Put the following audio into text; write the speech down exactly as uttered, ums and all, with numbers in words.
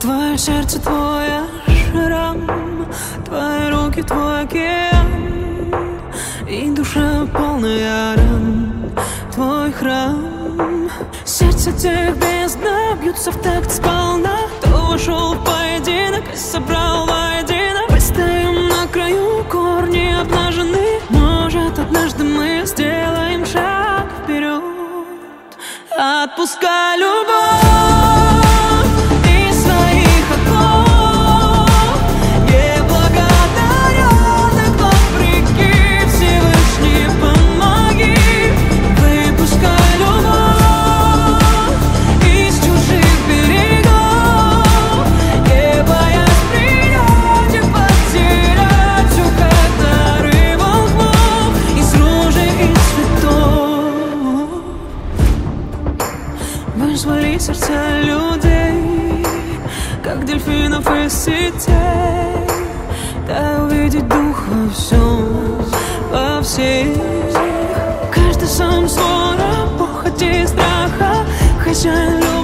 Твое сердце, твой шрам, твои руки, твой океан, и душа полная ран, твой храм. Сердце тех бездна бьются в такт сполна. Кто вошел в поединок и собрал воедино. Мы стоим на краю, корни обнажены. Может, однажды мы сделаем шаг вперед. Отпускай любовь из своих оков, неблагодаренных, вопреки Всевышний, помоги. Выпускай любовь из чужих берегов, не боясь принять и потерять все, как дары волхвов из ружей и цветов. Вызвали сердца людей, как дельфинов из сетей. Да увидеть дух во всем, во всех. Каждый сам свой, похоти и страха, хозяин любви.